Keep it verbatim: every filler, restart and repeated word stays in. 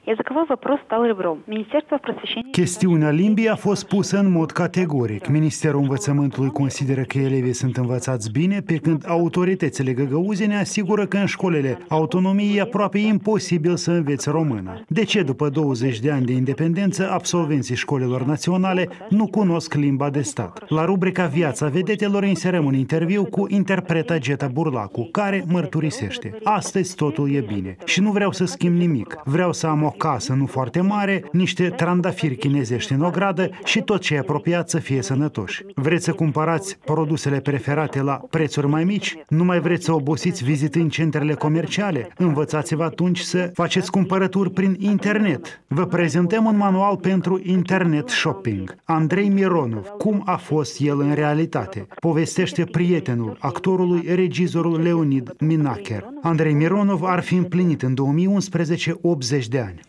Языковой вопрос стал ребром. Министерство просвещения... Chestiunea limbii a fost pusă în mod categoric. Ministerul Învățământului consideră că elevii sunt învățați bine, pe când autoritățile găgăuzene asigură că în școlile autonomiei e aproape imposibil să înveți română. De ce, după douăzeci de ani de independență, absolvenții școlilor naționale nu cunosc limba de stat? La rubrica Viața vedetelor inserăm un interviu cu interpreta Geta Burlacu, care mărturisește: astăzi totul e bine și nu vreau să schimb nimic. Vreau să am o casă nu foarte mare, niște trandafiri chinezești în ogradă și tot ce e apropiat să fie sănătoși. Vreți să cumpărați produsele preferate la prețuri mai mici? Nu mai vreți să obosiți vizitând centrele comerciale? Învățați-vă atunci să faceți cumpărături prin internet. Vă prezentăm un manual pentru internet shopping. Andrei Mironov, cum a fost el în realitate? Povestește prietenul actorului, regizorul Leonid Minacher. Andrei Mironov ar fi împlinit în două mii unsprezece optzeci de ani.